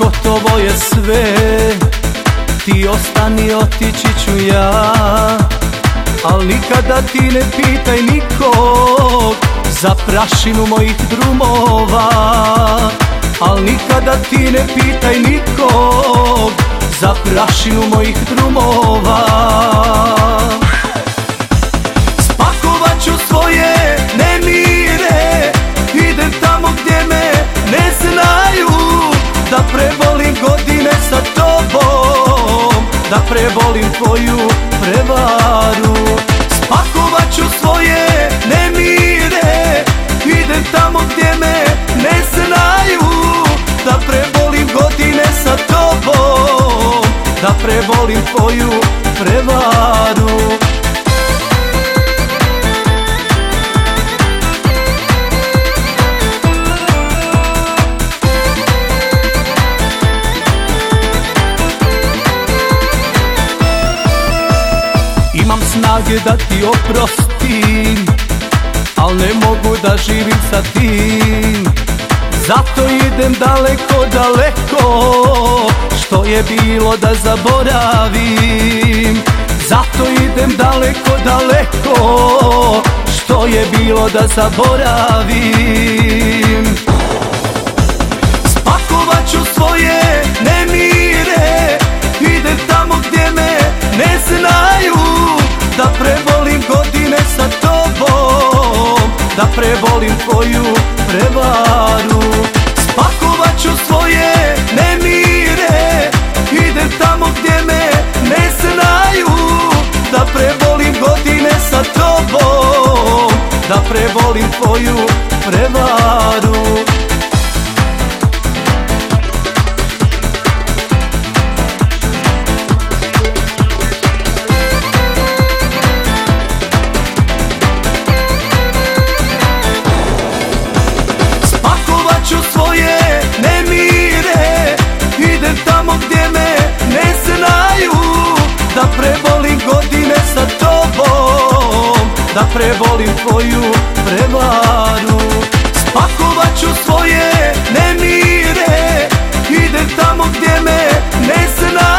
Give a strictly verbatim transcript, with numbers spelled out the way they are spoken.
gotovo je sve, ti ostani, otići ću ja. Al nikada ti ne pitaj nikog za prašinu mojih drumova. Al nikada ti ne pitaj nikog za prašinu mojih drumova. Spakovat ću svoje nemire, idem tamo gdje me ne znaju, da prebolim godine sa tobom, da prebolim tvoju prevaru. Spakovat ću svoje nemire, idem tamo gdje me ne znaju, da prebolim godine sa tobom, da prebolim tvoju prevaru. Imam snage da ti oprostim, al ne mogu da živim sa tim. Zato idem daleko, daleko, što je bilo da zaboravim. Zato idem daleko, daleko, što je bilo da zaboravim. Spakovat ću svoje nemire, idem tamo gdje me ne znaju, da prebolim godine sa tobom, da prebolim tvoju prevaru. Spakovat ću svoje nemire, idem tamo gdje me ne znaju, da prebolim godine sa tobom, da prebolim tvoju prevaru. Svoje nemire, idem tamo gdje me ne znaju, da prebolim godine sa tobom, da prebolim tvoju prevaru. Spakovat ću svoje nemire, idem tamo gdje me ne znaju,